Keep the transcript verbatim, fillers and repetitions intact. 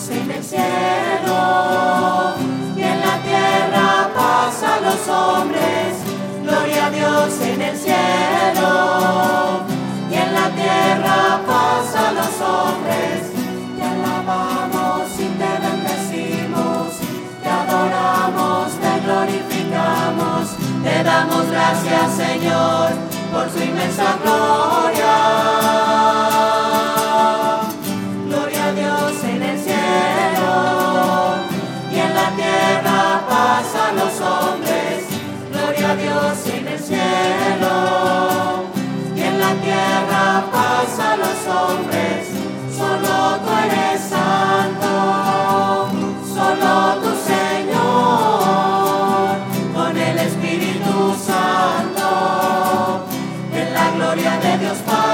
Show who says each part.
Speaker 1: Dios en el cielo, y en la tierra paz a los hombres. Gloria a Dios en el cielo, y en la tierra paz a los hombres. Te alabamos y te bendecimos, te adoramos, te glorificamos, te damos gracias, Señor, por su inmensa gloria. Gloria a Dios en el cielo, y en la tierra paz a los hombres. Gloria a Dios en el cielo, y en la tierra paz a los hombres. Solo tú eres santo, solo tu Señor, con el Espíritu Santo, en la gloria de Dios Padre.